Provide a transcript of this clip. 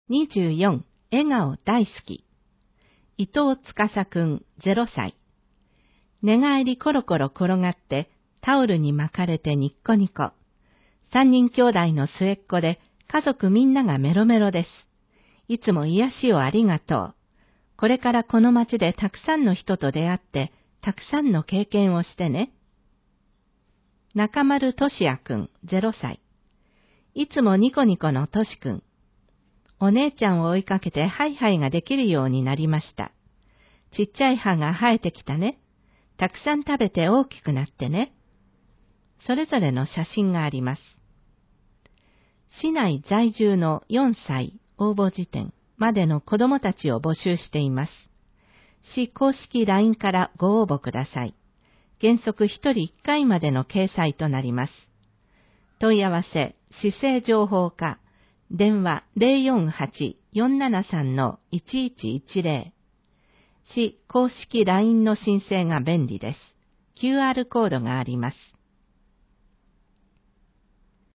24、笑顔大好き。伊藤司くん0歳。寝返りコロコロ転がってタオルに巻かれてニッコニコ。3人兄弟の末っ子で家族みんながメロメロです。いつも癒しをありがとう。これからこの町でたくさんの人と出会ってたくさんの経験をしてね。中丸としやくん0歳。いつもニコニコのとしくん。お姉ちゃんを追いかけてハイハイができるようになりました。ちっちゃい歯が生えてきたね。たくさん食べて大きくなってね。それぞれの写真があります。市内在住の4歳応募時点までの子どもたちを募集しています。市公式 LINE からご応募ください。原則1人1回までの掲載となります。問い合わせ、市政情報課、電話 048-473-1110。市公式 LINE の申請が便利です。QR コードがあります。